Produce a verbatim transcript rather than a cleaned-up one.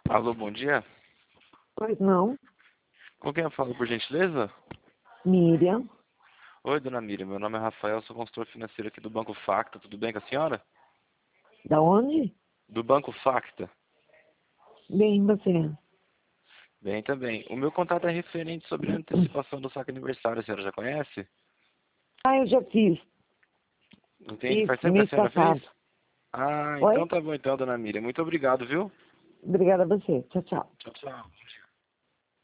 Alô, bom dia. Pois não, Com quem eu falo, por gentileza? Miriam. Oi, dona Miriam. Meu nome é Rafael, sou consultor financeiro aqui do Banco Facta. Tudo bem com a senhora? Da onde? Do Banco Facta. Bem, você. Bem, também. O meu contato é referente sobre a antecipação do saque aniversário. A senhora já conhece? Ah, eu já fiz. Entende? Fiz Faz tempo que a mês senhora fez? passado. Ah, então Oi? tá bom então, dona Miriam. Muito obrigado, viu? Obrigada a você. Tchau, tchau. Tchau, tchau.